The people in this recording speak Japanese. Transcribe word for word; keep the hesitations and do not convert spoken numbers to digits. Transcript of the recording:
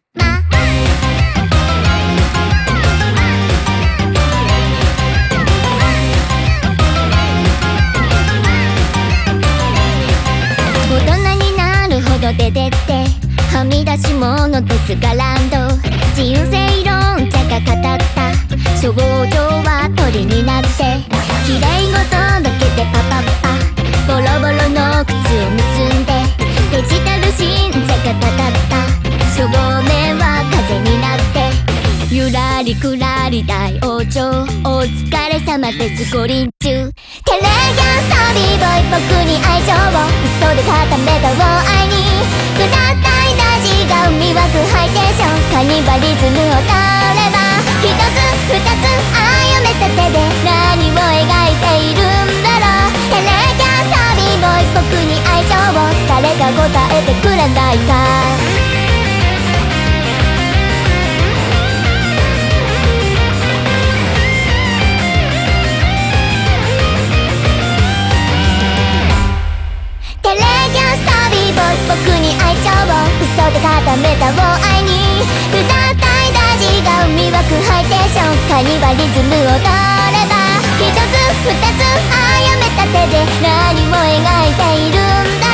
ま大人になるほど出てってはみ出し物ですがランド人生論者が語った症状は鳥になって綺麗事だけでパパッパボロボロの靴を結んでデジタル信者がたたった照明は風になってゆらりくらり大往生お疲れ様です五輪中テレギャンストーリーボーイ僕に愛情を嘘で固めたを愛にくだったい大事が海枠ハイテンションカニバリズムを取れば一つ二つ歩めた手で何を描いているんだろうテレギャンストーリーボーイ僕に愛情を誰か答えてくれないか僕に愛情を嘘で固めたを愛にふざったい大事が海枠ハイテンションカニバリズムを取れば一つ二つ歩めた手で何を描いているんだ